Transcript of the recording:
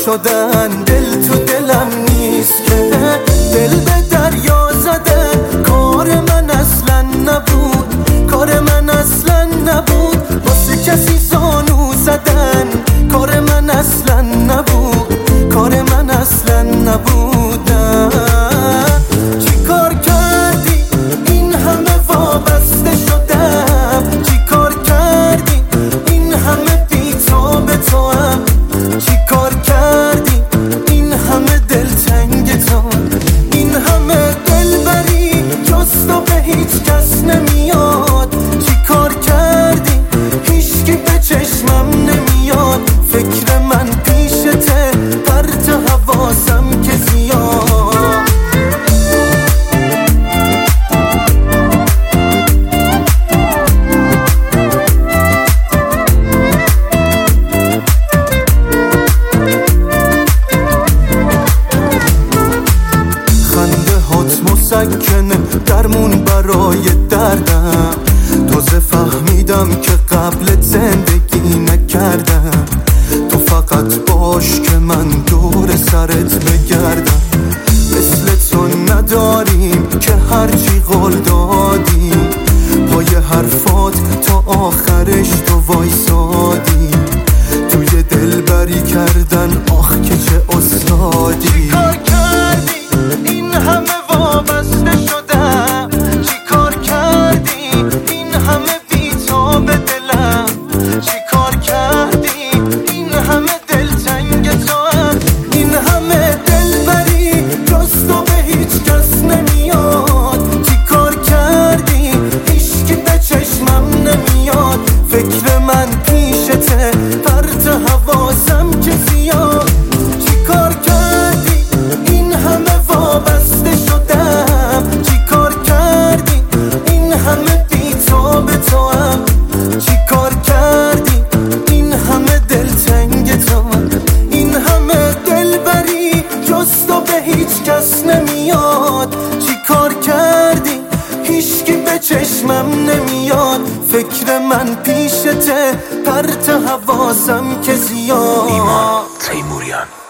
شدن، دل تو دلم نیست که دل به دریا زدن. کار من اصلا نبود، کار من اصلا نبود واسه کسی زانو زدن. کار من اصلا نبود، کار من اصلا نبودن. چی کار کردی این همه وابسته شدم؟ چی کار کردی این همه بی‌تاب تو هم؟ چی کار کردی این همه دلتنگ تو؟ این همه دلبری جز تو به هیچ کس نمیاد. چی کار کردی هیچکی به چشمم نمیاد. فکر من پیشته پرت حواسم که زیاد. خنده هات مسکنه درمون برای دردم. تازه فهمیدم که قبلت زندگی نکردم. تو فقط باش که من دور سرت بگردم. مثل تو نداریم که هرچی قول دادی پای حرفات تا آخرش تو وایسادی. توی دلبری کردن آخ که چه استادی. چی کار کردی این همه وابسته شدم؟ چی کار کردی این همه بی‌تاب دلم؟ چی کار کردی این همه دلتنگ تو هم؟ این همه دلبری جز تو به هیچ کس نمیاد. چی کار کردی هیچکی به چشمم نمیاد. فکر من پیشته پرت حواسم که زیاد. چی کار کردی این همه وابسته شدم؟ چی کار کردی این همه بی‌تاب تو هم؟ چی کار کردی این همه دلتنگ تو؟ این همه دلبری جز تو به هیچ کس نمیاد. چی کار کردی هیچکی به چشمم نمیاد. فکر من پیشته پرت حواسم که زیاد. ایمان تیموریان.